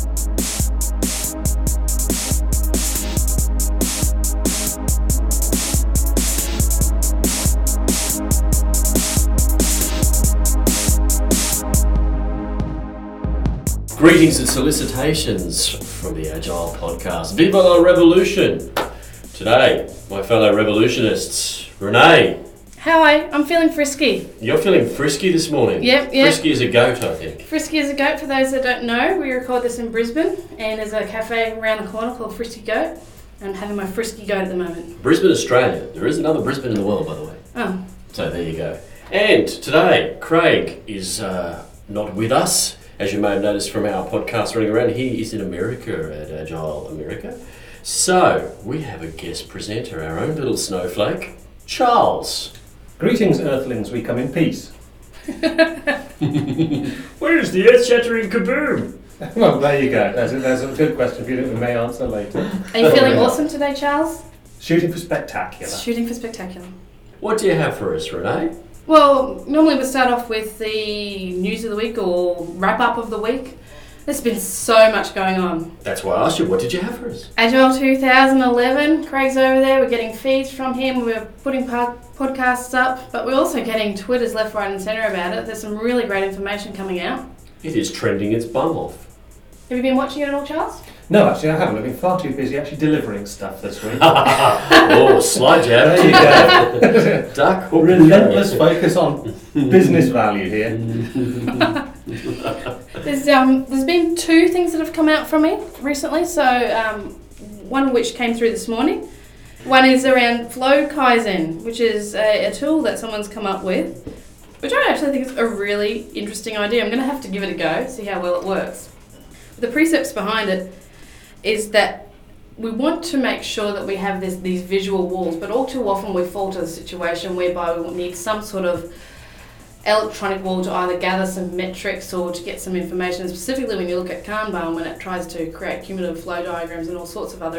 Greetings and solicitations from the Agile Podcast. Viva la Revolution! Today, my fellow revolutionists, Renee. Hi, I'm feeling frisky. You're feeling frisky this morning? Yep. Frisky as a goat, I think. Frisky as a goat, for those that don't know, we record this in Brisbane, and there's a cafe around the corner called Frisky Goat. I'm having my frisky goat at the moment. Brisbane, Australia. There is another Brisbane in the world, by the way. Oh. So there you go. And today, Craig is not with us. As you may have noticed from our podcast running around, he is in America at Agile America. So, we have a guest presenter, our own little snowflake, Charles. Greetings, Earthlings, we come in peace. Where's the earth-shattering kaboom? Well, there you go. That's a good question for you that we may answer later. Are you feeling awesome today, Charles? Shooting for spectacular. Shooting for spectacular. What do you have for us, Renee? Well, normally we start off with the news of the week or wrap-up of the week. There's been so much going on. That's why I asked you, what did you have for us? Agile 2011, Craig's over there, we're getting feeds from him, we're putting podcasts up, but we're also getting Twitters left, right and centre about it. There's some really great information coming out. It is trending its bum off. Have you been watching it at all, Charles? No, actually I haven't. I've been far too busy actually delivering stuff this week. Oh, slide jab. There you go. Duck hook. Relentless focus on business value here. There's been two things that have come out from me recently. So one of which came through this morning. One is around Flow Kaizen, which is a tool that someone's come up with, which I actually think is a really interesting idea. I'm going to have to give it a go, see how well it works. The precepts behind it is that we want to make sure that we have these visual walls, but all too often we fall to the situation whereby we need some sort of electronic wall to either gather some metrics or to get some information, specifically when you look at Kanban, when it tries to create cumulative flow diagrams and all sorts of other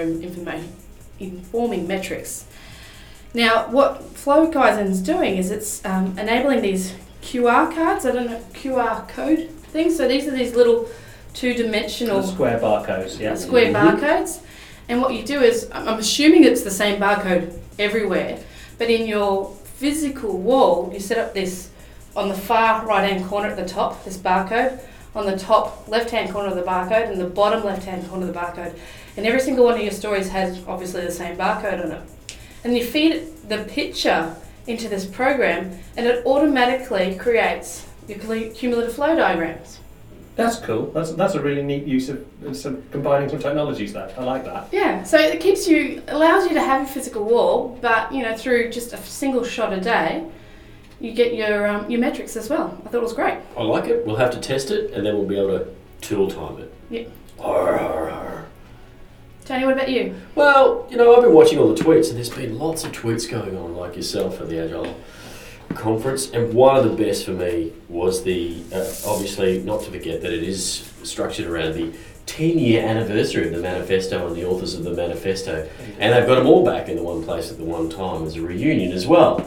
informing metrics. Now, what Flow Kaizen's doing is it's enabling these QR cards, QR code things. So these are these little two-dimensional square barcodes, yeah. Square barcodes. And what you do is, I'm assuming it's the same barcode everywhere, but in your physical wall, you set up this on the far right-hand corner at the top, this barcode, on the top left-hand corner of the barcode, and the bottom left-hand corner of the barcode. And every single one of your stories has obviously the same barcode on it. And you feed the picture into this program, and it automatically creates your cumulative flow diagrams. That's cool. That's a really neat use of combining some technologies there. I like that. Yeah, so it allows you to have your physical wall, but through just a single shot a day, you get your metrics as well. I thought it was great. I like it. We'll have to test it and then we'll be able to tool time it. Yeah. Arr. Tony, what about you? Well, I've been watching all the tweets and there's been lots of tweets going on like yourself at the Agile conference, and one of the best for me was the obviously not to forget that it is structured around the 10-year anniversary of the manifesto and the authors of the manifesto, and they've got them all back in the one place at the one time as a reunion as well.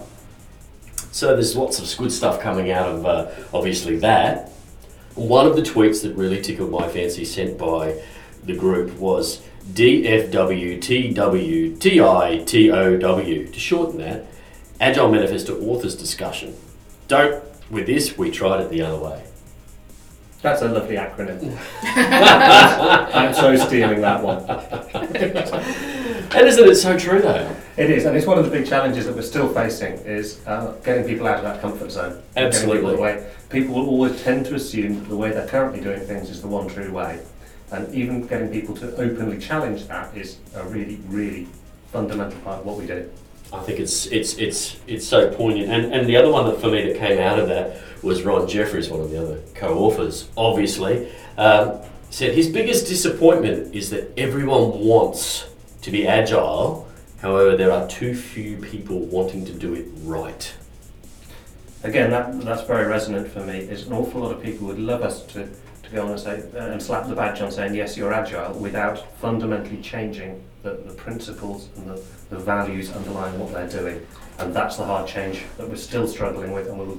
So there's lots of good stuff coming out of obviously that. One of the tweets that really tickled my fancy sent by the group was DFWTWTITOW, to shorten that, Agile Manifesto Authors Discussion. With this, we tried it the other way. That's a lovely acronym. I'm so stealing that one. And isn't it so true though? It is, and it's one of the big challenges that we're still facing is getting people out of that comfort zone. Absolutely. People will always tend to assume that the way they're currently doing things is the one true way. And even getting people to openly challenge that is a really, really fundamental part of what we do. I think it's so poignant. And the other one that for me that came out of that was Ron Jeffries, one of the other co-authors, obviously, said his biggest disappointment is that everyone wants to be agile, however there are too few people wanting to do it right. Again, that's very resonant for me. There's an awful lot of people would love us to go on and say and slap the badge on saying yes, you're agile, without fundamentally changing the principles and the values underlying what they're doing. And that's the hard change that we're still struggling with, and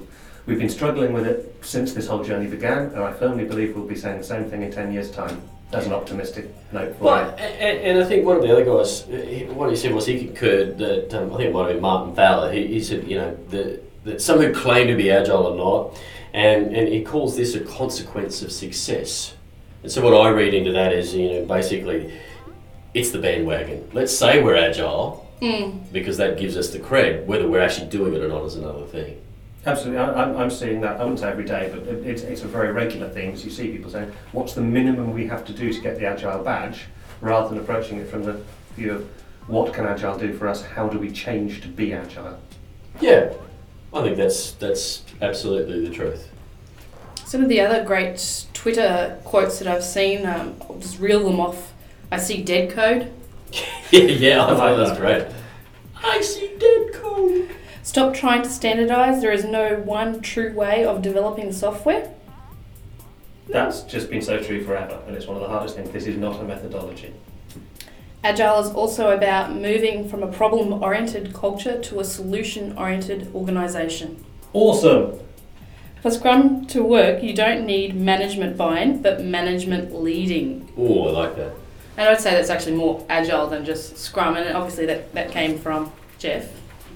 we've been struggling with it since this whole journey began, and I firmly believe we'll be saying the same thing in 10 years' time. That's an optimistic note for Well, it. and I think one of the other guys, what he said was he concurred that, I think it might have been Martin Fowler, he said, that some who claim to be agile are not, and he calls this a consequence of success. And so what I read into that is, basically, it's the bandwagon. Let's say we're agile, because that gives us the cred. Whether we're actually doing it or not is another thing. Absolutely, I'm seeing that. I wouldn't say every day, but it's a very regular thing. As you see people saying, what's the minimum we have to do to get the Agile badge, rather than approaching it from the view of what can Agile do for us, how do we change to be Agile? Yeah, I think that's absolutely the truth. Some of the other great Twitter quotes that I've seen, I'll just reel them off. I see dead code. yeah, I thought that's great. I see dead code. Stop trying to standardise. There is no one true way of developing software. That's just been so true forever, and it's one of the hardest things. This is not a methodology. Agile is also about moving from a problem-oriented culture to a solution-oriented organisation. Awesome! For Scrum to work, you don't need management buy-in, but management leading. Oh, I like that. And I'd say that's actually more agile than just Scrum, and obviously that came from Jeff.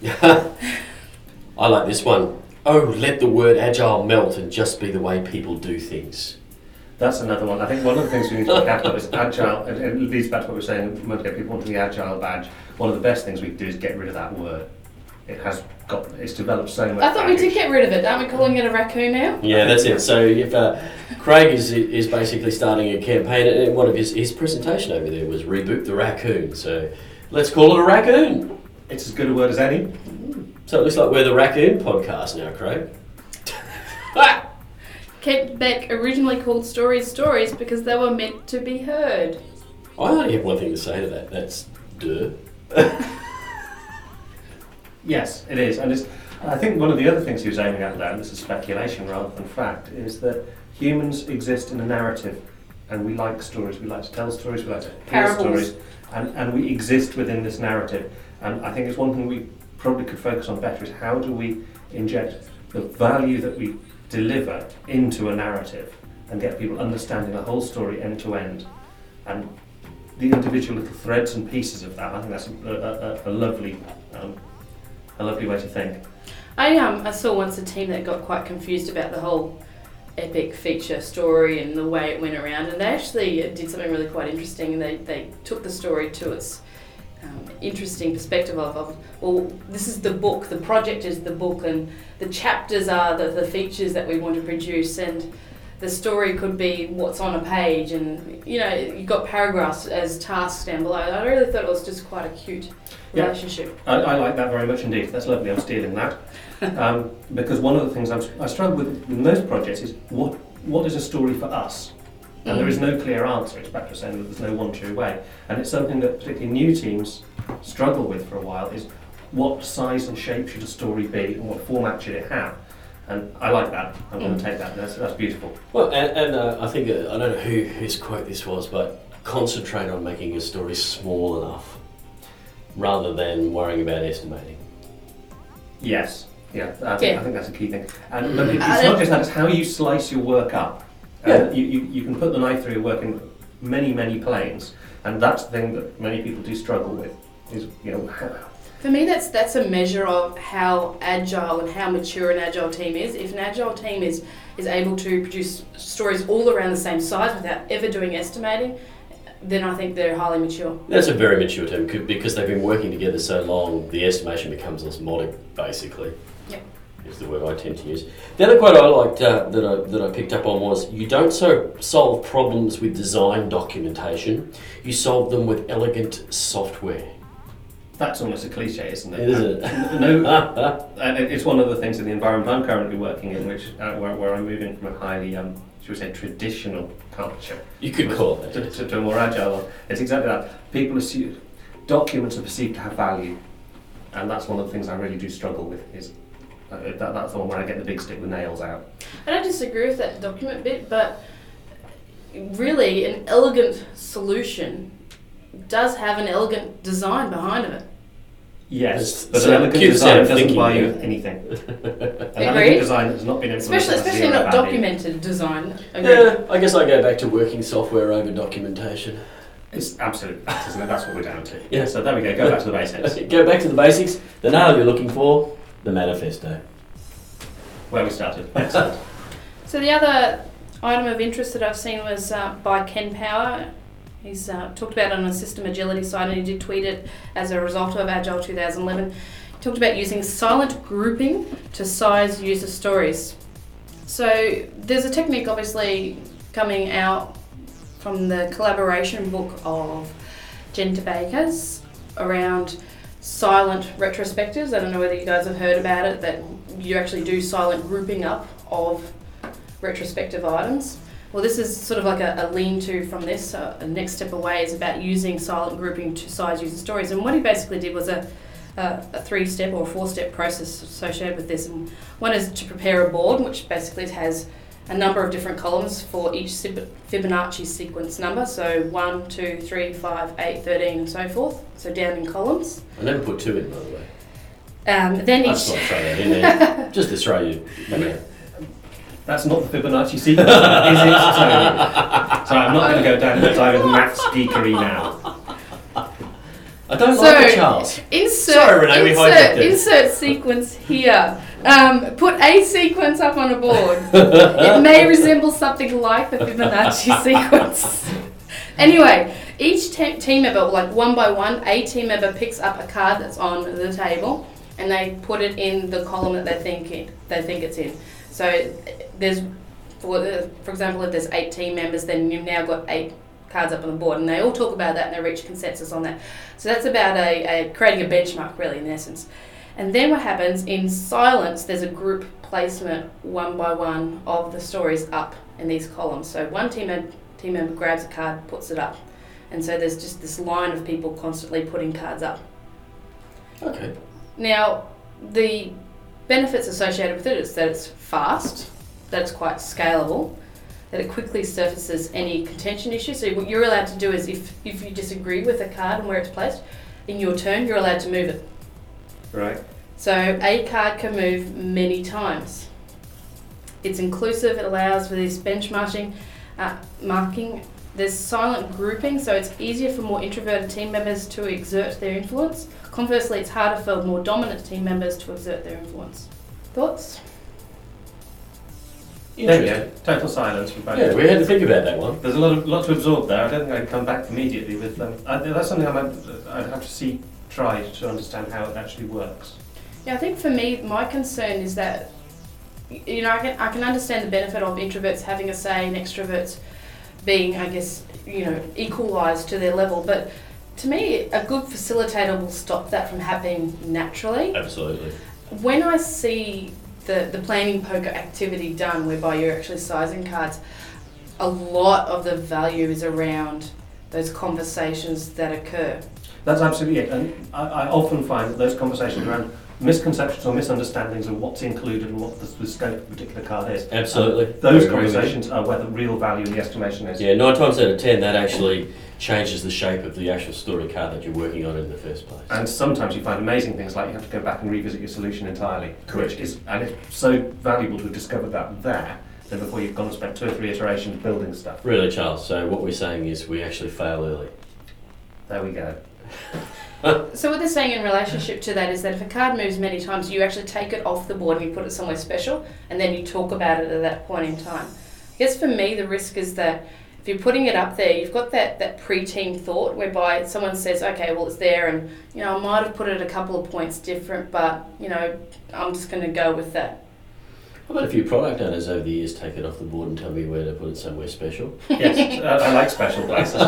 I like this one. Oh, let the word agile melt and just be the way people do things. That's another one. I think one of the things we need to look at is agile, and it leads back to what we were saying a moment ago, people want the agile badge. One of the best things we can do is get rid of that word. It's developed so much. I thought we did get rid of it. Aren't we calling it a raccoon now? Yeah, that's it. So if Craig is basically starting a campaign, and one of his presentation over there was reboot the raccoon. So let's call it a raccoon. It's as good a word as any. So it looks like we're the Raccoon Podcast now, Craig. Kent Beck originally called stories because they were meant to be heard. I only have one thing to say to that. That's duh. Yes, it is. And I think one of the other things he was aiming at there, and this is speculation rather than fact, is that humans exist in a narrative, and we like stories. We like to tell stories. We like to hear Parables. stories, and we exist within this narrative. And I think it's one thing we probably could focus on better is how do we inject the value that we deliver into a narrative and get people understanding the whole story end to end, and the individual little threads and pieces of that. I think that's a lovely way to think. I saw once a team that got quite confused about the whole epic feature story and the way it went around, and they actually did something really quite interesting. They took the story to its interesting perspective of, well, this is the book, the project is the book, and the chapters are the features that we want to produce, and the story could be what's on a page, and you've got paragraphs as tasks down below. I really thought it was just quite a cute relationship. I like that very much indeed. That's lovely. I'm stealing that. Because one of the things I struggle with most projects is what is a story for us? And there is no clear answer. It's back to saying that there's no one true way. And it's something that particularly new teams struggle with for a while, is what size and shape should a story be and what format should it have? And I like that. I'm going to take that. That's beautiful. Well, and I think, I don't know whose quote this was, but concentrate on making your story small enough rather than worrying about estimating. Yes. Yeah, I think that's a key thing. And but it's not just that, it's how you slice your work up. You can put the knife through your work in many, many planes, and that's the thing that many people do struggle with, is, For me, that's a measure of how agile and how mature an agile team is. If an agile team is able to produce stories all around the same size without ever doing estimating, then I think they're highly mature. That's a very mature team, because they've been working together so long, the estimation becomes osmotic, basically. Yep. Is the word I tend to use. The other quote I liked that I picked up on was, you don't solve problems with design documentation, you solve them with elegant software. That's almost a cliche, isn't it? Isn't it? And it's one of the things in the environment I'm currently working in, which where I'm moving from a highly, should we say, traditional culture. You could call it that. To a more agile one. It's exactly that. People assume documents are perceived to have value, and that's one of the things I really do struggle with. Is that's the one where I get the big stick with nails out. I don't disagree with that document bit, but really an elegant solution does have an elegant design behind it. Yes, It's but so an elegant cute design set of doesn't thinking, buy you yeah. anything. An Agreed. elegant design that has not been influenced Especially by not zero value. documented design. Yeah, I guess I go back to working software over documentation. It's absolute fact, isn't it? That's what we're down to. Yeah. So there we go. Go back to the basics. Go back to the basics. The nail you're looking for, the manifesto. Where we started. Excellent. So the other item of interest that I've seen was by Ken Power. He's talked about it on a system agility side, and he did tweet it as a result of Agile 2011. He talked about using silent grouping to size user stories. So there's a technique obviously coming out from the collaboration book of Jen DeBakers around silent retrospectives. I don't know whether you guys have heard about it, that you actually do silent grouping up of retrospective items. Well, this is sort of like a lean-to from this. A next step away is about using silent grouping to size user stories. And what he basically did was a 3-step or 4-step process associated with this. And one is to prepare a board, which basically has a number of different columns for each Fibonacci sequence number. So 1, 2, 3, 5, 8, 13, and so forth. So down in columns. I never put 2 in, by the way. Then I each... just want to throw that in there, just to throw you. That's not the Fibonacci sequence, is it, Tony? So I'm not going to go down the side of maths geekery now. I don't like it, Charles. Sorry, Renee, we hijacked it. Insert sequence here. Put a sequence up on a board. It may resemble something like the Fibonacci sequence. Anyway, each team member, like one by one, a team member picks up a card that's on the table, and they put it in the column that they think it's in. So there's, for example, if there's 8 team members, then you've now got 8 cards up on the board, and they all talk about that and they reach consensus on that. So that's about creating a benchmark, really, in essence. And then what happens, in silence, there's a group placement one by one of the stories up in these columns. So one team member grabs a card, puts it up. And so there's just this line of people constantly putting cards up. Okay. Now, the benefits associated with it is that it's fast, that it's quite scalable, that it quickly surfaces any contention issues. So what you're allowed to do is, if you disagree with a card and where it's placed, in your turn, you're allowed to move it. Right. So a card can move many times. It's inclusive, it allows for this benchmarking, marking. There's silent grouping, so it's easier for more introverted team members to exert their influence. Conversely, it's harder for more dominant team members to exert their influence. Thoughts? There you go. Total silence from both. Yeah, we had to think about that one. There's a lot to absorb there. I don't think I'd come back immediately with them. That's something I'd have to try to understand how it actually works. Yeah, I think for me, my concern is that, you know, I can understand the benefit of introverts having a say and extroverts being, I guess, you know, equalised to their level. But to me, a good facilitator will stop that from happening naturally. Absolutely. When I see the planning poker activity done, whereby you're actually sizing cards, a lot of the value is around those conversations that occur. That's absolutely it. And I often find that those conversations around misconceptions or misunderstandings of what's included and what the scope of a particular card is. Absolutely. Those I agree with you. conversations are where the real value in the estimation is. Yeah, 9 times out of 10, that actually changes the shape of the actual story card that you're working on in the first place. And sometimes you find amazing things like you have to go back and revisit your solution entirely. Correct. And it's so valuable to have discovered that there than before you've gone and spent 2 or 3 iterations building stuff. Really, Charles, so what we're saying is we actually fail early. There we go. So what they're saying in relationship to that is that if a card moves many times, you actually take it off the board and you put it somewhere special, and then you talk about it at that point in time. I guess for me, the risk is that if you're putting it up there, you've got that pre-team thought whereby someone says, okay, well, it's there, and, you know, I might have put it a couple of points different, but, you know, I'm just going to go with that. I've had a few product owners over the years take it off the board and tell me where to put it somewhere special. Yes, I like special places.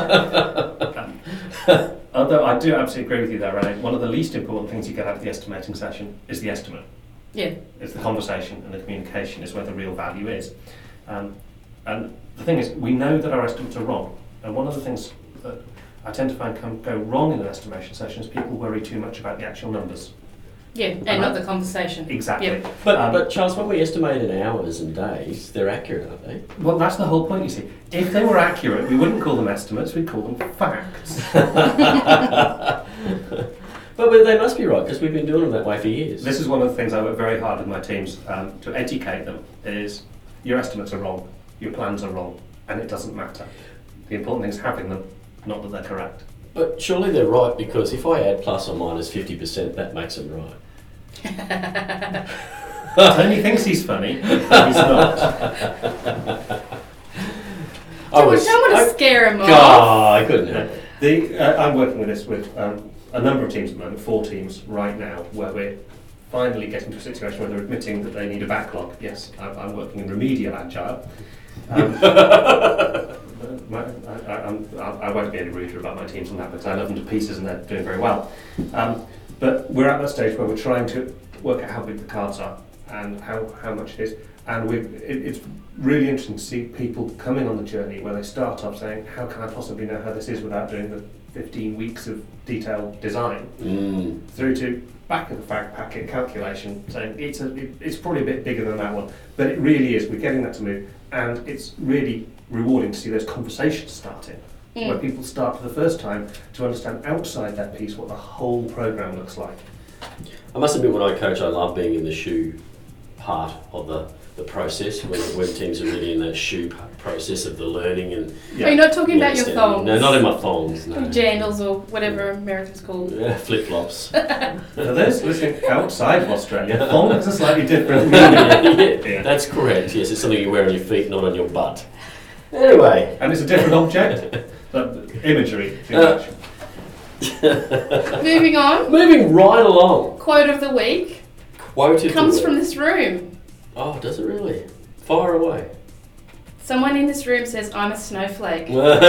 Although I do absolutely agree with you there, Renee. One of the least important things you get out of the estimating session is the estimate. Yeah. It's the conversation and the communication is where the real value is. And the thing is, we know that our estimates are wrong. And one of the things that I tend to find can go wrong in an estimation session is people worry too much about the actual numbers. Yeah, and not the conversation. Exactly. Yep. But Charles, when we estimate in hours and days, they're accurate, aren't they? Well, that's the whole point, you see. If they were accurate, we wouldn't call them estimates, we'd call them facts. But they must be right, because we've been doing them that way for years. This is one of the things I work very hard with my teams to educate them, is your estimates are wrong, your plans are wrong, and it doesn't matter. The important thing is having them, not that they're correct. But surely they're right, because if I add plus or minus 50%, that makes them right. Tony thinks he's funny, but he's not. We don't want to scare him off. I couldn't help it. I'm working with this with a number of teams at the moment, 4 teams right now, where we're finally getting to a situation where they're admitting that they need a backlog. Yes, I'm working in remedial agile. I won't be any ruder about my teams on that because I love them to pieces and they're doing very well. But we're at that stage where we're trying to work out how big the cards are and how much it is. And it's really interesting to see people coming on the journey where they start off saying, how can I possibly know how this is without doing the 15 weeks of detailed design? Through to back of the fact packet calculation, saying it's probably a bit bigger than that one. But it really is. We're getting that to move. And it's really rewarding to see those conversations starting, where people start for the first time to understand outside that piece what the whole programme looks like. I must admit, when I coach, I love being in the shoe part of the process, when teams are really in that shoe process of the learning. And Are you not talking about your thongs? No, not in my thongs. No. Jandals or whatever Americans call them. Yeah, flip-flops. For those listening outside of Australia, thong is a slightly different meaning. Yeah, that's correct. Yes, it's something you wear on your feet, not on your butt. Anyway. And it's a different object, but imagery, too much. Moving on. Moving right along. Quote of the week comes from this room. Oh, does it really? Fire away. Someone in this room says, I'm a snowflake.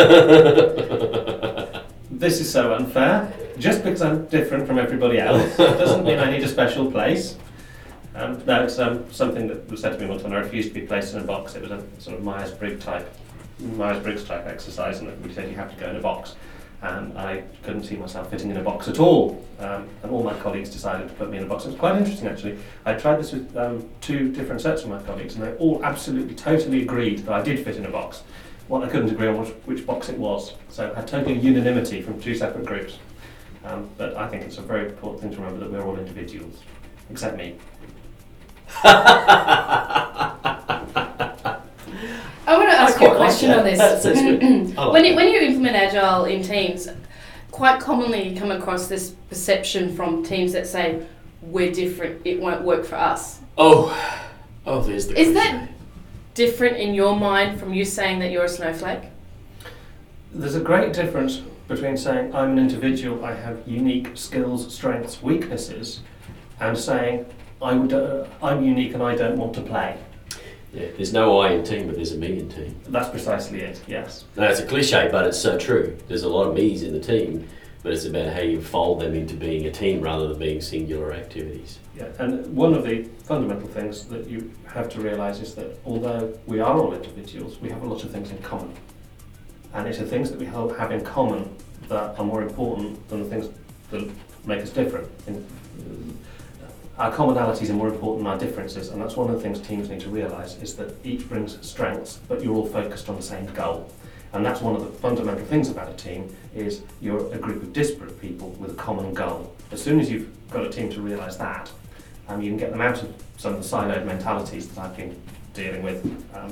This is so unfair. Just because I'm different from everybody else doesn't mean I need a special place. No, it's something that was said to me one time. I refused to be placed in a box. It was a sort of Myers-Briggs type exercise, and everybody said you have to go in a box. And I couldn't see myself fitting in a box at all. And all my colleagues decided to put me in a box. It was quite interesting, actually. I tried this with 2 different sets of my colleagues, and they all absolutely, totally agreed that I did fit in a box. What I couldn't agree on was which box it was. So I had total unanimity from 2 separate groups. But I think it's a very important thing to remember that we're all individuals, except me. I want to ask you a question on this. That's good. When you implement Agile in teams, quite commonly you come across this perception from teams that say, we're different, it won't work for us. Oh, there's the Is that different in your mind from you saying that you're a snowflake? There's a great difference between saying I'm an individual, I have unique skills, strengths, weaknesses, and saying I'm unique and I don't want to play. Yeah, there's no I in team, but there's a me in team. That's precisely it, yes. No, it's a cliche, but it's so true. There's a lot of me's in the team, but it's about how you fold them into being a team rather than being singular activities. Yeah, and one of the fundamental things that you have to realise is that although we are all individuals, we have a lot of things in common. And it's the things that we have in common that are more important than the things that make us different. Our commonalities are more important than our differences, and that's one of the things teams need to realise, is that each brings strengths, but you're all focused on the same goal. And that's one of the fundamental things about a team, is you're a group of disparate people with a common goal. As soon as you've got a team to realise that, you can get them out of some of the siloed mentalities that I've been dealing with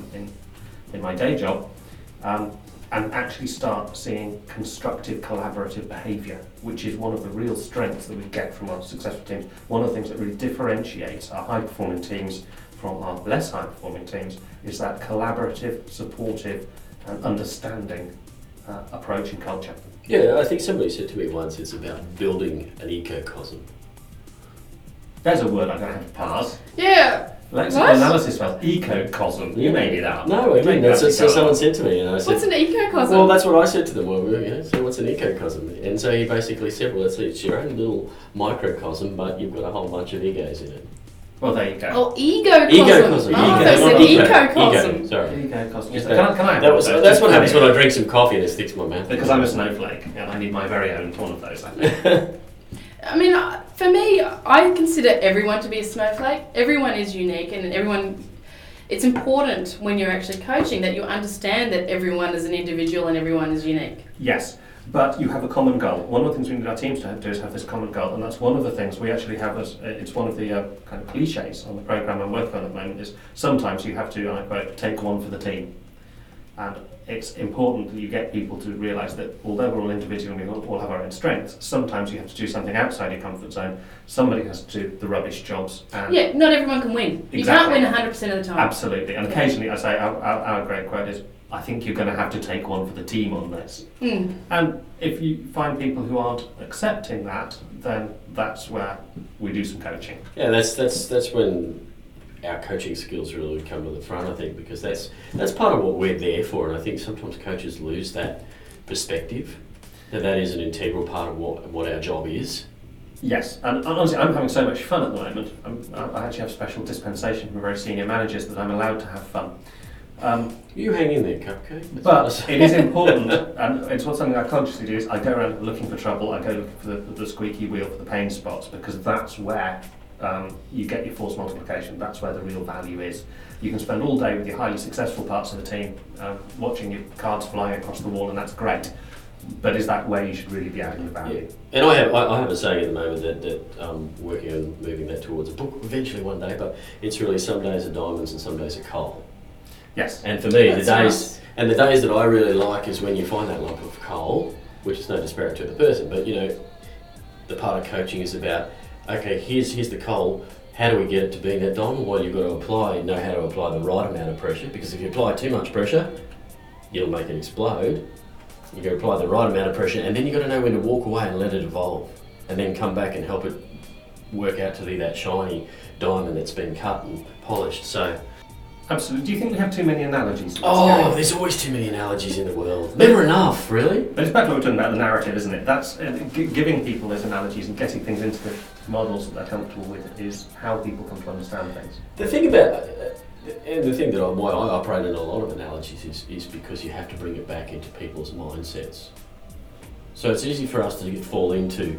in my day job, and actually start seeing constructive collaborative behaviour, which is one of the real strengths that we get from our successful teams. One of the things that really differentiates our high-performing teams from our less high-performing teams is that collaborative, supportive and understanding approach and culture. Yeah, I think somebody said to me once it's about building an ecocosm. There's a word I'm going to have to pass. Yeah. Lexical analysis fails. Ecocosm. You made it up. No, I didn't. That's what someone said to me. And I said, what's an ecocosm? Well, that's what I said to them. Well, so what's an ecocosm? And so he basically said, well, it's your own little microcosm, but you've got a whole bunch of egos in it. Well, there you go. Oh, egocosm. Ecocosm. Oh, there's an ecocosm. Ego, sorry. Ecocosm. Just Can I have that's what happens when I drink some coffee and it sticks in my mouth. Because I'm a snowflake and I need my very own one of those, I think. I mean, for me, I consider everyone to be a snowflake. Everyone is unique, and it's important when you're actually coaching that you understand that everyone is an individual and everyone is unique. Yes, But you have a common goal. One of the things we need our teams to do is have this common goal, and that's one of the things we actually have as it's one of the kind of cliches on the programme I'm working on at the moment. Is sometimes you have to, and I quote, take one for the team, and it's important that you get people to realise that although we're all individual and we all have our own strengths, sometimes you have to do something outside your comfort zone. Somebody has to do the rubbish jobs. And Yeah, not everyone can win. You can't win 100% of the time. absolutely, and occasionally I say our great quote is, I think you're going to have to take one for the team on this. Mm. And if you find people who aren't accepting that, then that's where we do some coaching. Yeah, that's when our coaching skills really would come to the front, I think, because that's part of what we're there for, and I think sometimes coaches lose that perspective, that is an integral part of what our job is. Yes, and honestly, I'm having so much fun at the moment. I actually have special dispensation from very senior managers that I'm allowed to have fun. You hang in there, Cupcake. But it is important, and it's something I consciously do, is I go around looking for trouble, I go looking for the squeaky wheel, for the pain spots, because that's where you get your force multiplication. That's where the real value is. You can spend all day with your highly successful parts of the team, watching your cards flying across the wall, and that's great. But is that where you should really be adding the value? Yeah. And I have a saying at the moment that I'm working on moving that towards a book eventually one day, but it's really some days are diamonds and some days are coal. Yes. And for me, That's the nice. days that I really like is when you find that lump of coal, which is no disparage to the person, but the part of coaching is about, okay, here's the coal. How do we get it to being that diamond? Well, you've got to know how to apply the right amount of pressure, because if you apply too much pressure, you'll make it explode. You've got to apply the right amount of pressure, and then you've got to know when to walk away and let it evolve, and then come back and help it work out to be that shiny diamond that's been cut and polished. So, Absolutely. Do you think we have too many analogies? there's always too many analogies in the world. Never enough, really. But it's back to what we're talking about, the narrative, isn't it? That's giving people those analogies and getting things into the models that they're comfortable with is how people come to understand things. The thing about, and the thing that why I operate in a lot of analogies is because you have to bring it back into people's mindsets. So it's easy for us to fall into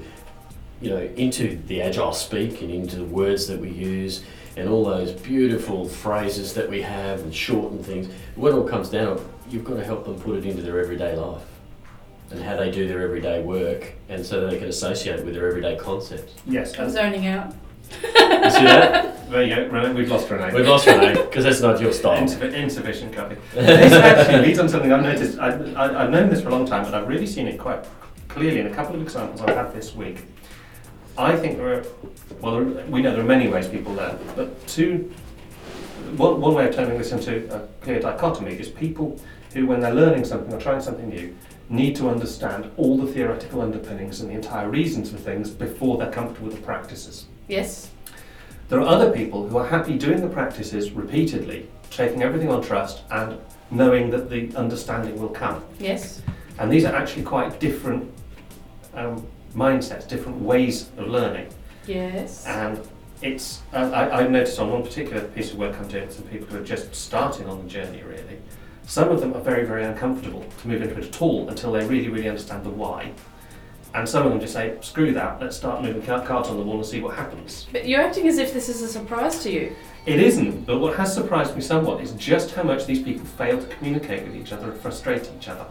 the agile speak and into the words that we use and all those beautiful phrases that we have and shorten things. When it all comes down, you've got to help them put it into their everyday life and how they do their everyday work, and so that they can associate it with their everyday concepts. Yes. I'm zoning out. You see that? There you go, Renee. We've lost Renee. We've lost Renee, because that's not your style. Insufficient copy. This actually leads on to something I've noticed. I've known this for a long time, but I've really seen it quite clearly in a couple of examples I've had this week. I think we know there are many ways people learn, but one way of turning this into a clear dichotomy is people who, when they're learning something or trying something new, need to understand all the theoretical underpinnings and the entire reasons for things before they're comfortable with the practices. Yes. There are other people who are happy doing the practices repeatedly, taking everything on trust and knowing that the understanding will come. Yes. And these are actually quite different mindsets, different ways of learning. Yes. And it's, I've noticed on one particular piece of work I'm doing with some people who are just starting on the journey really, some of them are very, very uncomfortable to move into it at all until they really, really understand the why. And some of them just say, screw that, let's start moving cards on the wall and see what happens. But you're acting as if this is a surprise to you. It isn't, but what has surprised me somewhat is just how much these people fail to communicate with each other and frustrate each other.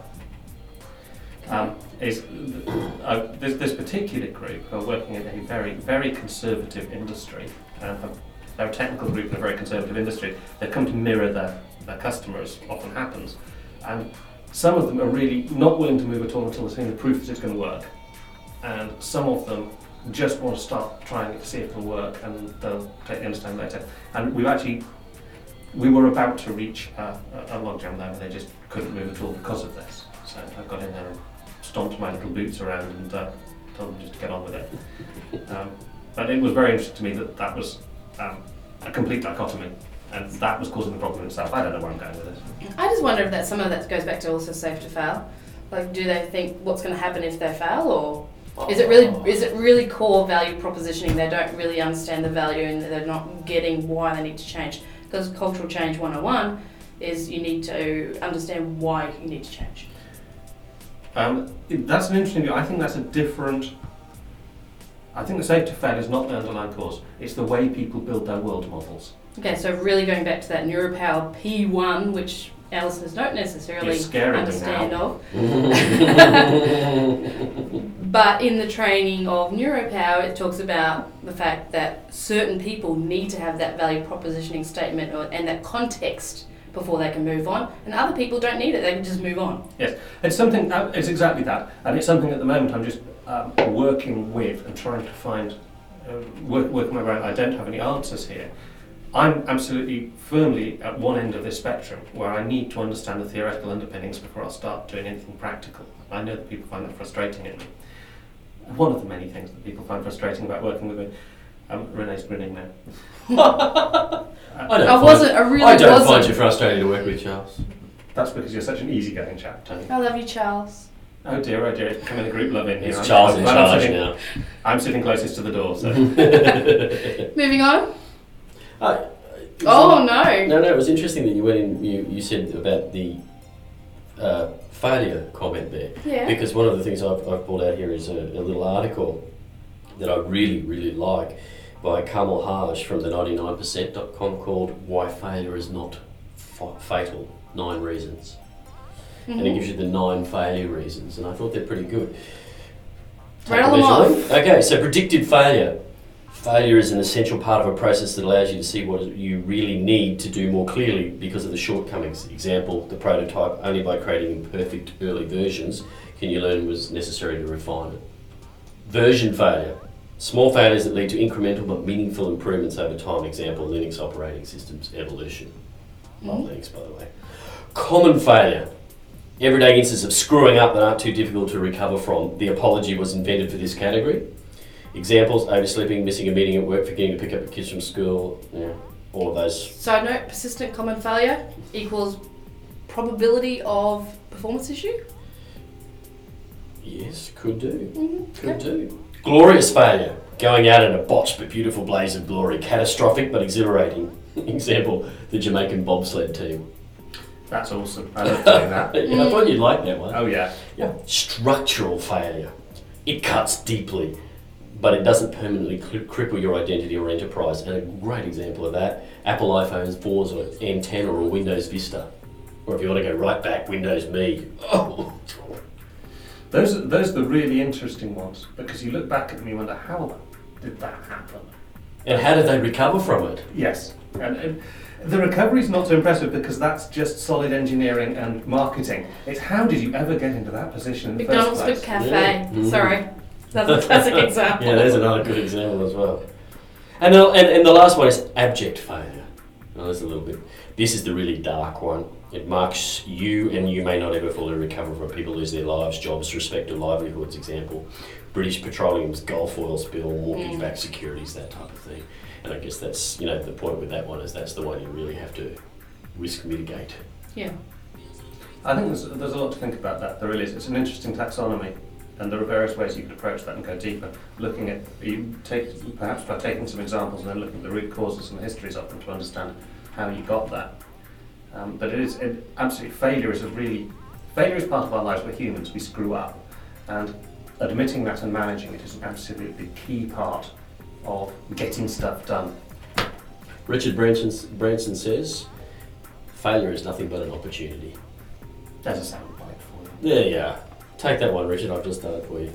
This particular group who are working in a very, very conservative industry, they're a technical group in a very conservative industry, they've come to mirror their customers, often happens, and some of them are really not willing to move at all until they've seen the proof that it's going to work, and some of them just want to start trying it to see if it'll work, and they'll take the understanding later. And we were about to reach a logjam there, and they just couldn't move at all because of this. So I got in there and stomped my little boots around and told them just to get on with it. But it was very interesting to me that was a complete dichotomy, and that was causing the problem itself. I don't know where I'm going with this. I just wonder if some of that goes back to also safe to fail. Like, do they think what's going to happen if they fail, or is it really core value propositioning? They don't really understand the value and they're not getting why they need to change. Because cultural change 101 is you need to understand why you need to change. That's an interesting view. I think that's a different. I think the safe to fail is not the underlying cause. It's the way people build their world models. Okay, so really going back to that Neuropower P1, which our listeners don't necessarily You're scaring me understand now. of. But in the training of Neuropower, it talks about the fact that certain people need to have that value propositioning statement and that context before they can move on, and other people don't need it, they can just move on. Yes, it's something. It's exactly that, and it's something at the moment I'm just working with and trying to find, working my way around. I don't have any answers here. I'm absolutely firmly at one end of this spectrum where I need to understand the theoretical underpinnings before I'll start doing anything practical. I know that people find that frustrating at me. One of the many things that people find frustrating about working with me. Renee's grinning now. I don't find you frustrating to work with, Charles. That's because you're such an easygoing chap, Tony. I love you, Charles. Oh dear, it's becoming a group love in here. It's Charles in charge now. I'm sitting closest to the door, so. Moving on. No. No, it was interesting that you went in, you said about the failure comment there. Yeah. Because one of the things I've pulled out here is a little article that I really, really like by Kamal Haj from the 99%.com called Why Failure is Not Fatal, 9 Reasons. Mm-hmm. And it gives you the 9 failure reasons, and I thought they're pretty good. Rattle them off. Okay, so predicted failure. Failure is an essential part of a process that allows you to see what you really need to do more clearly because of the shortcomings. Example, the prototype, only by creating imperfect early versions can you learn what was necessary to refine it. Version failure. Small failures that lead to incremental but meaningful improvements over time. Example, Linux operating systems evolution. Love Linux, by the way. Common failure. Everyday instances of screwing up that aren't too difficult to recover from. The apology was invented for this category. Examples, oversleeping, missing a meeting at work, forgetting to pick up your kids from school, all of those. Side note, persistent common failure equals probability of performance issue? Yes, could do. Mm-hmm. Could do. Glorious failure. Going out in a botched but beautiful blaze of glory. Catastrophic but exhilarating. Example, the Jamaican bobsled team. That's awesome. I love doing that. I thought you'd like that one. Oh yeah. Yeah. Structural failure. It cuts deeply, but it doesn't permanently cripple your identity or enterprise. And a great example of that, Apple iPhones 4s or M10 or Windows Vista. Or if you want to go right back, Windows Me. Oh. Those are the really interesting ones, because you look back at them and you wonder, how did that happen? And how did they recover from it? Yes. And the recovery's not so impressive because that's just solid engineering and marketing. It's how did you ever get into that position in the McDonald's first place? Good Cafe. Yeah. Mm. Sorry. That's a classic example. Yeah, there's another good example as well. And the last one is abject failure. Well, there's a little bit. This is the really dark one. It marks you, and you may not ever fully recover from. People lose their lives, jobs, respective livelihoods. Example, British Petroleum's Gulf oil spill, mortgage-backed securities, that type of thing. And I guess that's, the point with that one is that's the one you really have to risk mitigate. Yeah. I think there's a lot to think about that. There really is. It's an interesting taxonomy, and there are various ways you could approach that and go deeper. Looking at, perhaps by taking some examples and then looking at the root causes and the histories of them to understand how you got that. But absolutely, failure is part of our lives. We're humans, we screw up. And admitting that and managing it is an absolutely key part of getting stuff done. Richard Branson says, failure is nothing but an opportunity. There's a sound bite for you. There you are. Take that one, Richard, I've just done it for you.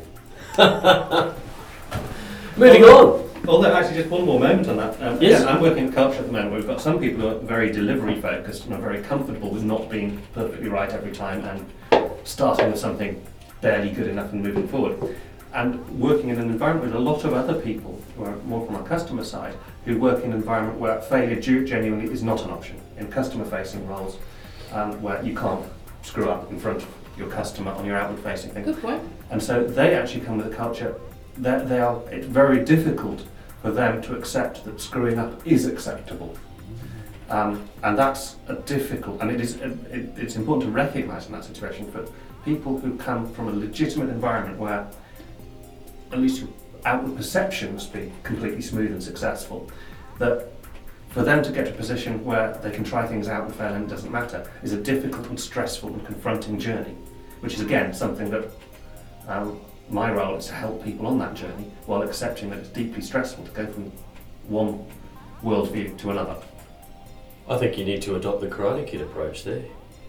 Moving on. Although, actually, just one more moment on that. Yes. Again, I'm working at Culture at the moment. We've got some people who are very delivery focused and are very comfortable with not being perfectly right every time and starting with something barely good enough and moving forward. And working in an environment with a lot of other people who are more from our customer side, who work in an environment where failure genuinely is not an option. In customer-facing roles, where you can't screw up in front of your customer on your outward-facing thing. Good point. And so they actually come with a culture that it's very difficult for them to accept that screwing up is acceptable. And that's difficult, and it's important to recognise in that situation for people who come from a legitimate environment where at least your outward perception must be completely smooth and successful, that for them to get to a position where they can try things out and fail and it doesn't matter is a difficult and stressful and confronting journey, which is again something that my role is to help people on that journey while accepting that it's deeply stressful to go from one worldview to another. I think you need to adopt the Karate Kid approach there.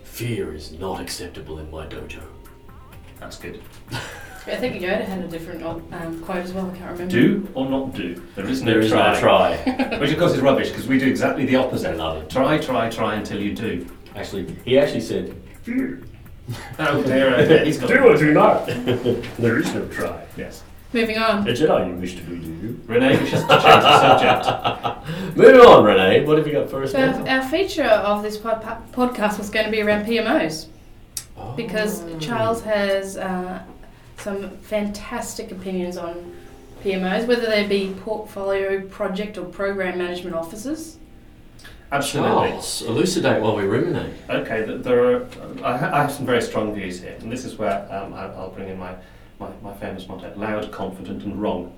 Fear is not acceptable in my dojo. That's good. I think Yoda had a different quote as well. I can't remember. Do or not do. There is no There is try. no try. Which of course is rubbish because we do exactly the I opposite. love it. Try, try, try until you do. Actually, he actually said, Fear. Oh, there, he's got Do or do not. There is no try. Yes. Moving on. A Jedi you wish to be, do you? Renee wishes to change the subject. moving on, Renee. What have you got for us So now? our feature of this podcast was going to be around PMOs because Charles has some fantastic opinions on PMOs, whether they be portfolio, project, or program management officers. Absolutely. Charles, elucidate while we ruminate. Okay, there are. I have some very strong views here, and this is where I'll bring in my famous motto: loud, confident, and wrong.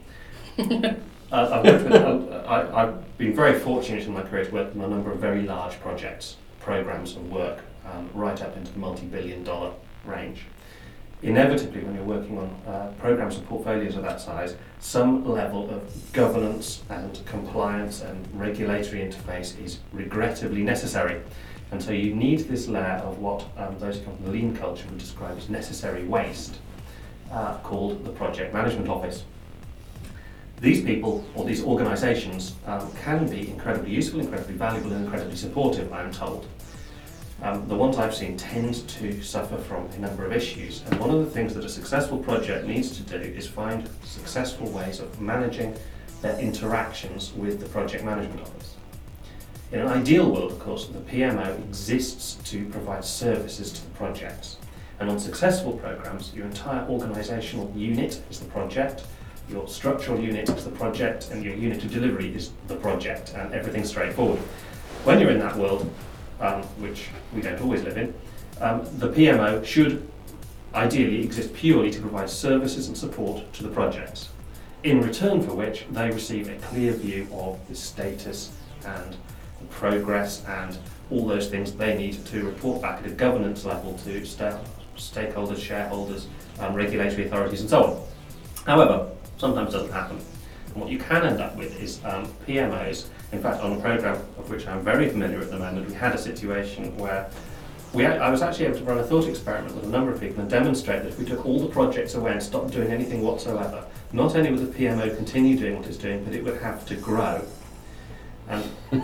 I've been very fortunate in my career to work on a number of very large projects, programs, and work, right up into the multi-billion-dollar range. Inevitably, when you're working on programs and portfolios of that size, some level of governance and compliance and regulatory interface is regrettably necessary. And so you need this layer of what those who come from the lean culture would describe as necessary waste, called the Project Management Office. These people, or these organisations, can be incredibly useful, incredibly valuable, and incredibly supportive, I'm told. The ones I've seen tend to suffer from a number of issues, and one of the things that a successful project needs to do is find successful ways of managing their interactions with the Project Management Office. In an ideal world, of course, the PMO exists to provide services to the projects, and on successful programs, your entire organisational unit is the project, your structural unit is the project, and your unit of delivery is the project, and everything's straightforward. When you're in that world, which we don't always live in, the PMO should ideally exist purely to provide services and support to the projects, in return for which they receive a clear view of the status and the progress and all those things they need to report back at a governance level to stakeholders, shareholders, regulatory authorities and so on. However, sometimes it doesn't happen. And what you can end up with is PMOs. In fact, on a program of which I'm very familiar at the moment, we had a situation where I was actually able to run a thought experiment with a number of people and demonstrate that if we took all the projects away and stopped doing anything whatsoever, not only would the PMO continue doing what it's doing, but it would have to grow. And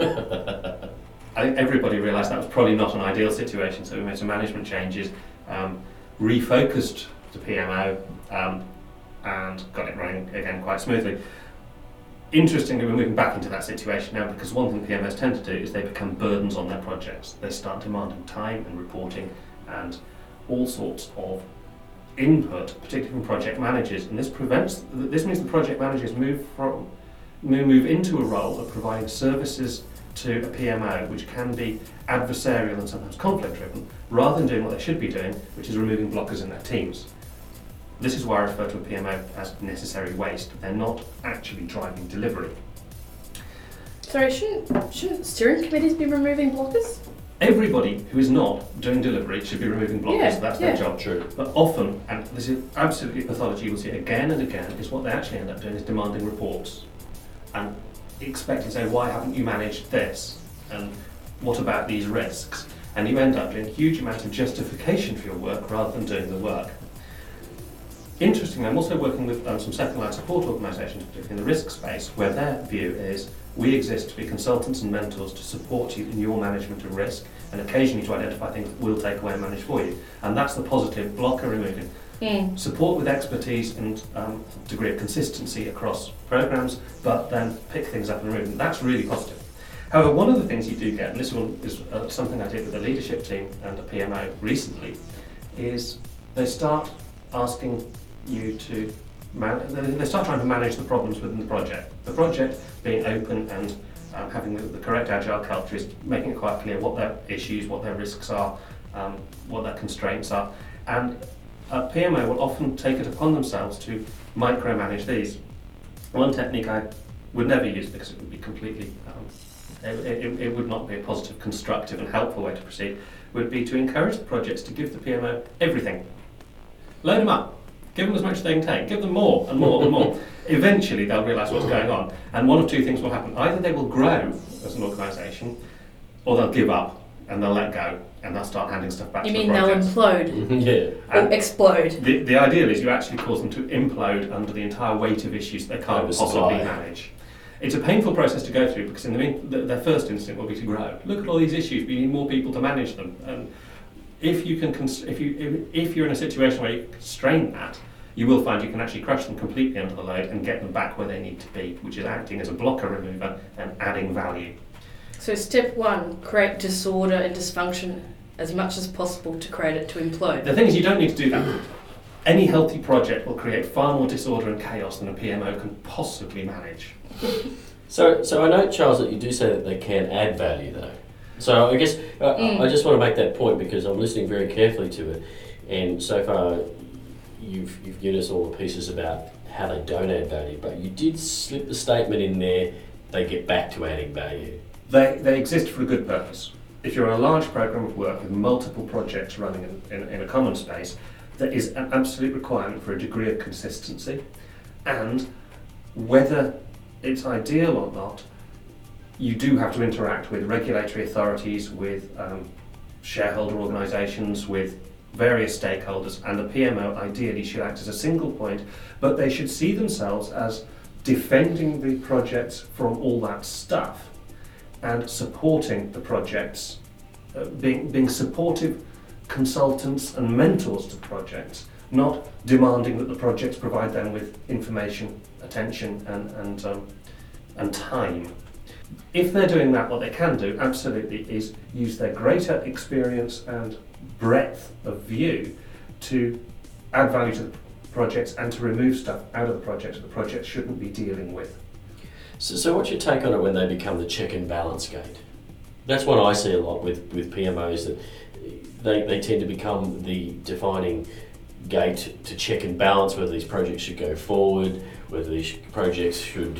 I think everybody realised that was probably not an ideal situation, so we made some management changes, refocused the PMO, and got it running again quite smoothly. Interestingly, we're moving back into that situation now because one thing PMOs tend to do is they become burdens on their projects. They start demanding time and reporting and all sorts of input, particularly from project managers, and this means the project managers move into a role of providing services to a PMO, which can be adversarial and sometimes conflict-driven, rather than doing what they should be doing, which is removing blockers in their teams. This is why I refer to a PMO as necessary waste. They're not actually driving delivery. Sorry, shouldn't steering committees be removing blockers? Everybody who is not doing delivery should be removing blockers. Yeah, That's their yeah. job. True. But often, and this is absolutely pathology, you will see it again and again, is what they actually end up doing is demanding reports and expecting to say, why haven't you managed this? And what about these risks? And you end up doing a huge amount of justification for your work rather than doing the work. Interestingly, I'm also working with some second-line support organisations, particularly in the risk space, where their view is we exist to be consultants and mentors to support you in your management of risk and occasionally to identify things that we'll take away and manage for you. And that's the positive blocker removing. Support with expertise and degree of consistency across programmes, but then pick things up and remove them. That's really positive. However, one of the things you do get, and this one is something I did with the leadership team and the PMO recently, is they start asking you to they start trying to manage the problems within the project. The project being open and having the correct agile culture is making it quite clear what their issues, what their risks are, what their constraints are, and a PMO will often take it upon themselves to micromanage these. One technique I would never use because it would be completely, it would not be a positive, constructive and helpful way to proceed, would be to encourage the projects to give the PMO everything. Load them up. Give them as much as they can take. Give them more and more and more. Eventually they'll realise what's going on. And one of two things will happen. Either they will grow as an organisation, or they'll give up. and they'll let go, and they'll start handing stuff back You to mean the they'll projects. implode Yeah. or And explode? the ideal is you actually cause them to implode under the entire weight of issues they can't Oversupply. possibly manage. It's a painful process to go through because in the their first instinct will be to grow. Look at all these issues. We need more people to manage them. And if you can, if you're in a situation where you constrain that, you will find you can actually crush them completely under the load and get them back where they need to be, which is acting as a blocker remover and adding value. So step one, create disorder and dysfunction as much as possible to create it to implode. The thing is, you don't need to do that. Any healthy project will create far more disorder and chaos than a PMO can possibly manage. So I know, Charles, that you do say that they can add value, though. So I guess I just want to make that point because I'm listening very carefully to it, and so far you've given us all the pieces about how they don't add value, but you did slip the statement in there, they get back to adding value. They exist for a good purpose. If you're on a large program of work with multiple projects running in a common space, there is an absolute requirement for a degree of consistency, and whether it's ideal or not, you do have to interact with regulatory authorities, with shareholder organisations, with various stakeholders, and the PMO ideally should act as a single point, but they should see themselves as defending the projects from all that stuff and supporting the projects, being supportive consultants and mentors to the projects, not demanding that the projects provide them with information, attention and time. If they're doing that, what they can do absolutely is use their greater experience and breadth of view to add value to the projects and to remove stuff out of the projects that the project shouldn't be dealing with. So what's your take on it when they become the check and balance gate? That's what I see a lot with PMOs, that they tend to become the defining gate to check and balance whether these projects should go forward, whether these projects should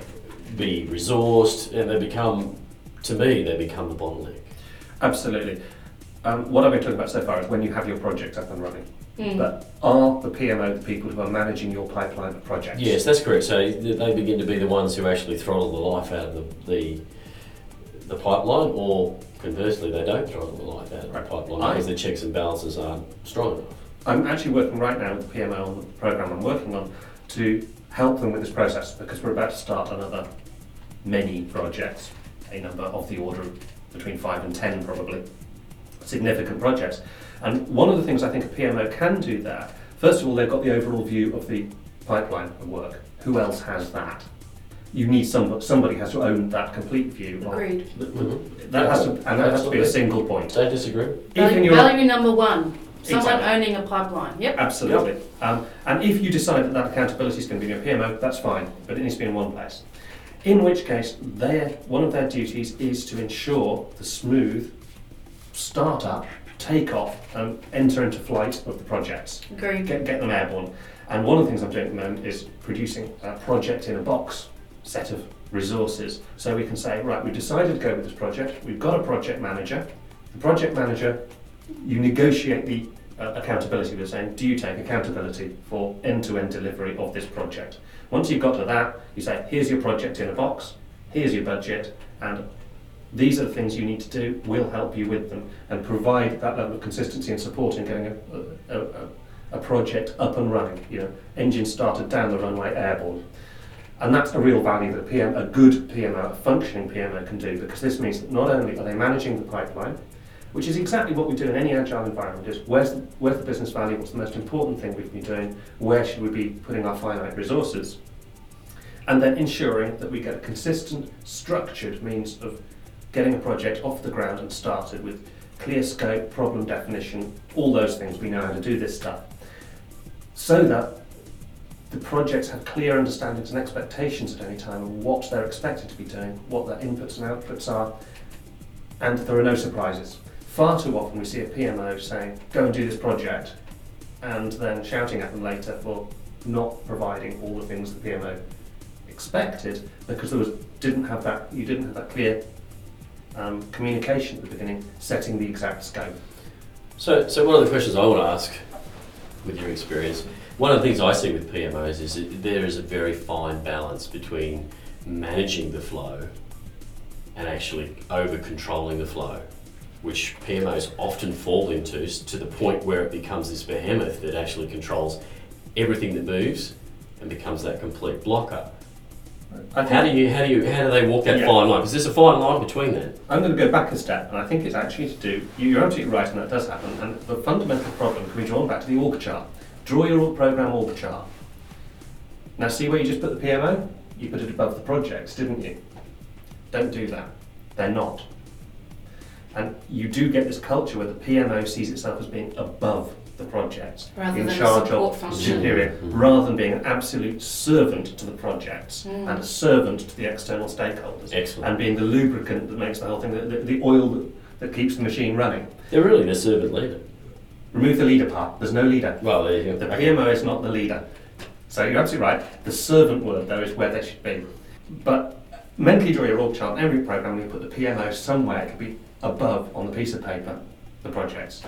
be resourced, and they become the bottleneck. Absolutely. What I've been talking about so far is when you have your project up and running. Mm. But are the PMO the people who are managing your pipeline of projects? Yes, that's correct. So they begin to be the ones who actually throttle the life out of the pipeline, or conversely, they don't throttle the life out of the pipeline because the checks and balances aren't strong enough. I'm actually working right now with the PMO on the programme I'm working on to help them with this process, because we're about to start another many projects, a number of the order of between 5 and 10 probably, significant projects. And one of the things I think a PMO can do there, first of all, they've got the overall view of the pipeline of work. Who else has that? You need somebody has to own that complete view. Agreed. That has to be a single point. Don't disagree. Value number one. Someone Exactly. owning a pipeline. Yep. Absolutely. And if you decide that accountability is going to be in your PMO, that's fine, but it needs to be in one place. In which case, one of their duties is to ensure the smooth start-up, take-off, and enter into flight of the projects. Agreed. Get them airborne. And one of the things I'm doing at the moment is producing a project in a box set of resources. So we can say, right, we decided to go with this project, we've got a project manager. The project manager, you negotiate the accountability with saying, do you take accountability for end-to-end delivery of this project? Once you've got to that, you say, here's your project in a box, here's your budget, and these are the things you need to do, we'll help you with them, and provide that level of consistency and support in getting a project up and running, engine started down the runway airborne. And that's a real value that a good PMO, a functioning PMO can do, because this means that not only are they managing the pipeline, which is exactly what we do in any agile environment, is where's the business value, what's the most important thing we can be doing, where should we be putting our finite resources, and then ensuring that we get a consistent, structured means of getting a project off the ground and started with clear scope, problem definition, all those things. We know how to do this stuff, so that the projects have clear understandings and expectations at any time of what they're expected to be doing, what their inputs and outputs are, and there are no surprises. Far too often we see a PMO saying, go and do this project, and then shouting at them later for not providing all the things the PMO expected, because you didn't have that clear communication at the beginning, setting the exact scope. So one of the questions I want to ask, with your experience, one of the things I see with PMOs is that there is a very fine balance between managing the flow and actually over-controlling the flow. which PMOs often fall into, to the point where it becomes this behemoth that actually controls everything that moves and becomes that complete blocker. How do they walk that fine line? Because there's a fine line between that. I'm going to go back a step, and I think it's actually to do, you're absolutely right, and that does happen, and the fundamental problem can be drawn back to the org chart. Draw your program org chart. Now see where you just put the PMO? You put it above the projects, didn't you? Don't do that. They're not. And you do get this culture where the PMO sees itself as being above the project, Rather in than a charge support of function. superior, rather than being an absolute servant to the projects and a servant to the external stakeholders. Excellent. And being the lubricant that makes the whole thing, the oil that keeps the machine running. They're really the servant leader. Remove the leader part. There's no leader. Well, there you The go. PMO is not the leader. So you're absolutely right. The servant word, though, is where they should be. But mentally draw your org chart. In every program, you put the PMO somewhere. It could be above on the piece of paper, the projects.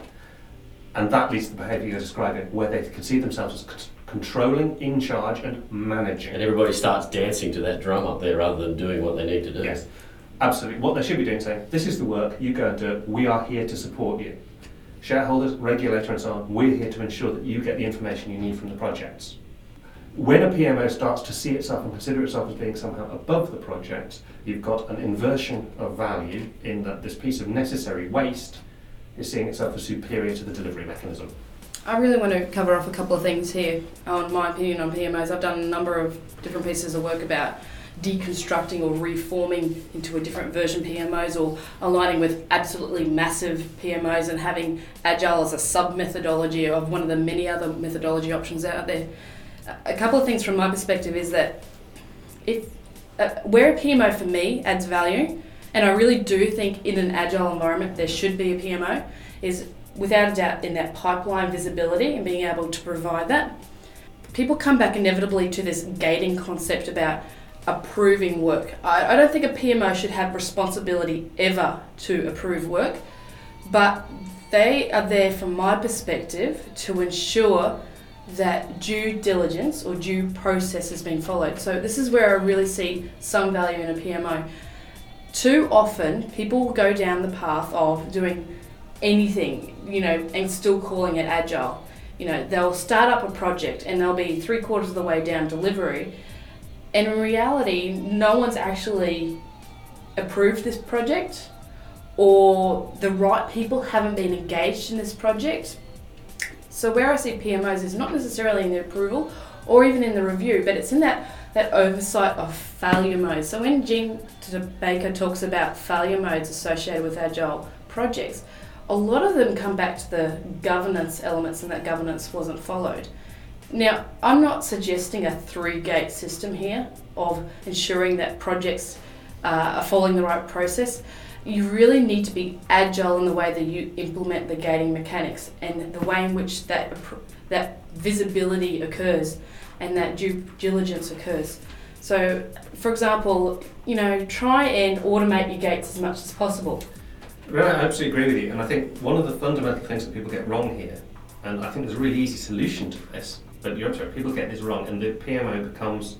And that leads to the behaviour you're describing, where they can see themselves as controlling, in charge, and managing. And everybody starts dancing to that drum up there rather than doing what they need to do. Yes, absolutely. What they should be doing is saying, this is the work, you go and do it, we are here to support you. Shareholders, regulator and so on, we're here to ensure that you get the information you need from the projects. When a PMO starts to see itself and consider itself as being somehow above the project, you've got an inversion of value in that this piece of necessary waste is seeing itself as superior to the delivery mechanism. I really want to cover off a couple of things here on my opinion on PMOs. I've done a number of different pieces of work about deconstructing or reforming into a different version PMOs, or aligning with absolutely massive PMOs and having Agile as a sub-methodology of one of the many other methodology options out there. A couple of things from my perspective is that if where a PMO for me adds value, and I really do think in an Agile environment there should be a PMO, is without a doubt in that pipeline visibility and being able to provide that. People come back inevitably to this gating concept about approving work. I don't think a PMO should have responsibility ever to approve work, but they are there from my perspective to ensure that due diligence or due process has been followed. So this is where I really see some value in a PMO. Too often, people go down the path of doing anything, and still calling it Agile. They'll start up a project and they'll be 3/4 of the way down delivery, and in reality, no one's actually approved this project, or the right people haven't been engaged in this project. So where I see PMOs is not necessarily in the approval or even in the review, but it's in that oversight of failure mode. So when Jean Baker talks about failure modes associated with Agile projects, a lot of them come back to the governance elements, and that governance wasn't followed. Now, I'm not suggesting a 3-gate system here of ensuring that projects are following the right process. You really need to be agile in the way that you implement the gating mechanics and the way in which that visibility occurs and that due diligence occurs. So, for example, try and automate your gates as much as possible. Well, I absolutely agree with you, and I think one of the fundamental things that people get wrong here, and I think there's a really easy solution to this, but you're absolutely right, people get this wrong, and the PMO becomes,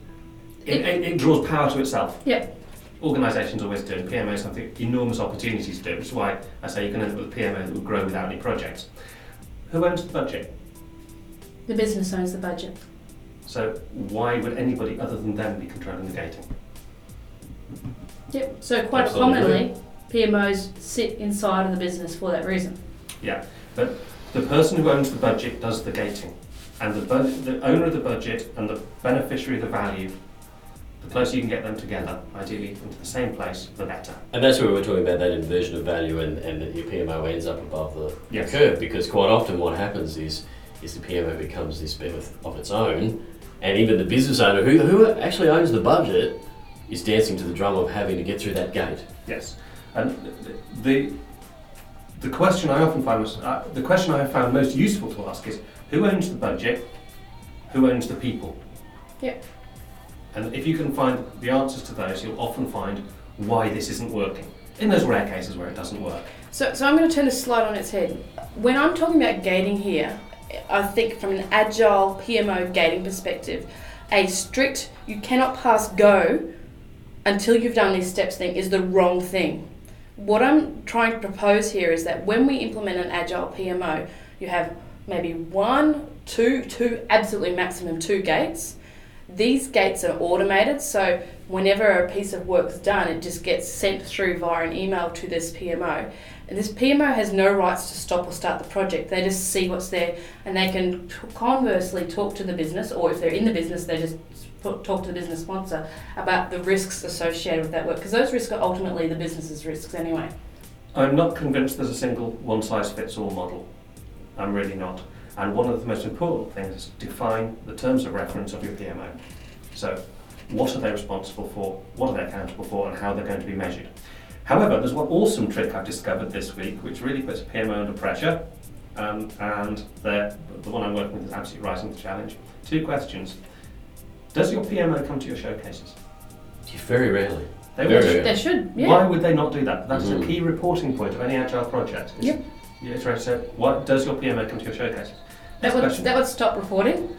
it draws power to itself. Yeah. Organisations always do, and PMOs have the enormous opportunities to do, which is why I say you can end up with a PMO that will grow without any projects. Who owns the budget? The business owns the budget. So why would anybody other than them be controlling the gating? Yep. So quite Absolutely. commonly, PMOs sit inside of the business for that reason. Yeah, but the person who owns the budget does the gating, and the owner of the budget and the beneficiary of the value, the closer you can get them together, ideally into the same place, the better. And that's where we're talking about that inversion of value, and that your PMO ends up above the Yes. curve, because quite often what happens is the PMO becomes this behemoth of its own, and even the business owner who actually owns the budget is dancing to the drum of having to get through that gate. Yes, and the question I often find the question I have found most useful to ask is, who owns the budget? Who owns the people? Yeah. And if you can find the answers to those, you'll often find why this isn't working. In those rare cases where it doesn't work. So I'm going to turn this slide on its head. When I'm talking about gating here, I think from an Agile PMO gating perspective, a strict, you cannot pass go until you've done these steps thing is the wrong thing. What I'm trying to propose here is that when we implement an agile PMO, you have maybe 1, 2, absolutely maximum 2 gates. These gates are automated, so whenever a piece of work's done, it just gets sent through via an email to this PMO. And this PMO has no rights to stop or start the project. They just see what's there, and they can conversely talk to the business, or if they're in the business, they just talk to the business sponsor about the risks associated with that work, because those risks are ultimately the business's risks anyway. I'm not convinced there's a single one-size-fits-all model. I'm really not. And one of the most important things is define the terms of reference of your PMO. So, what are they responsible for, what are they accountable for, and how they're going to be measured. However, there's one awesome trick I've discovered this week which really puts a PMO under pressure, and the one I'm working with is absolutely rising to the challenge. 2 questions. Does your PMO come to your showcases? Very rarely. They Very will. rarely. They should, yeah. Why would they not do that? That's a key reporting point of any agile project. Yep. You iterate, so what does your PMO come to your showcases? That would stop reporting.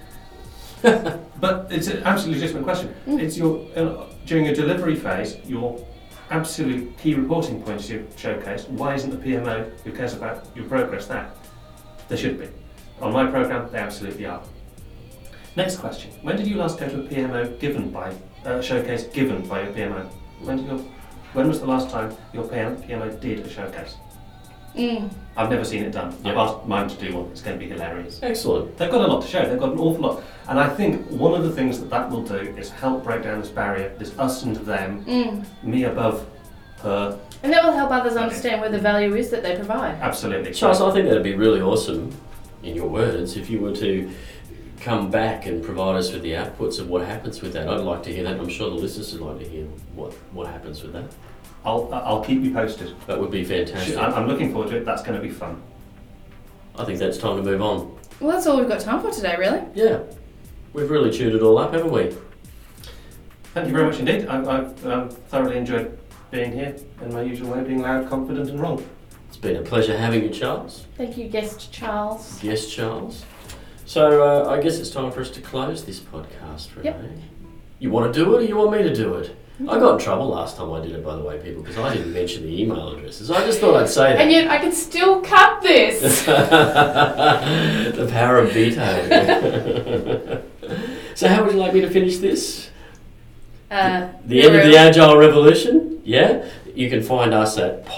But it's an absolutely legitimate question. It's your during your delivery phase, your absolute key reporting point is your showcase. Why isn't the PMO who cares about your progress that? There should be. On my program, they absolutely are. Next question. When did you last go to a PMO given by showcase given by your PMO? When was the last time your PMO did a showcase? I've never seen it done. Yep. I've asked mine to do one. It's going to be hilarious. Excellent. They've got a lot to show. They've got an awful lot. And I think one of the things that will do is help break down this barrier, this us and them, me above her. And that will help others understand where the value is that they provide. Absolutely. Charles, I think that'd be really awesome, in your words, if you were to come back and provide us with the outputs of what happens with that. I'd like to hear that, and I'm sure the listeners would like to hear what happens with that. I'll keep you posted. That would be fantastic. I'm looking forward to it. That's going to be fun. I think that's time to move on. Well, that's all we've got time for today, really. Yeah. We've really chewed it all up, haven't we? Thank you very much indeed. I've thoroughly enjoyed being here in my usual way, being loud, confident and wrong. It's been a pleasure having you, Charles. Thank you, guest Charles. Yes, Charles. So I guess it's time for us to close this podcast, Renee. Yep. You want to do it or you want me to do it? I got in trouble last time I did it, by the way, people, because I didn't mention the email addresses. I just thought I'd say that. And yet I can still cut this. The power of veto. So how would you like me to finish this? The end of the Agile Revolution? Yeah? You can find us at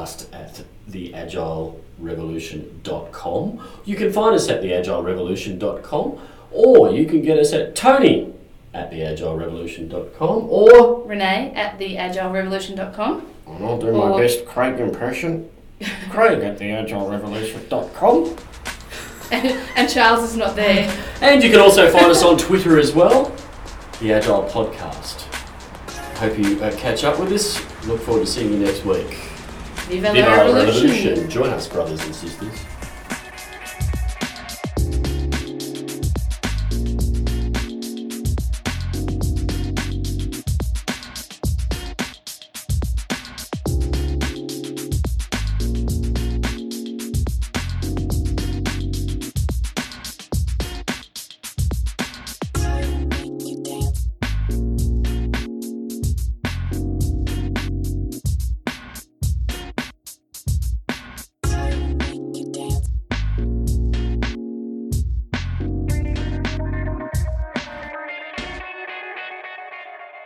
podcast@theagilerevolution.com. You can find us at theagilerevolution.com, or you can get us at Tony@theagilerevolution.com, or Renee at theagilerevolution.com. and I'll do my best Craig impression. Craig@theagilerevolution.com. And Charles is not there. And you can also find us on Twitter as well, The Agile Podcast. Hope you catch up with us. Look forward to seeing you next week. Viva Viva la la revolution. revolution. Join us, brothers and sisters.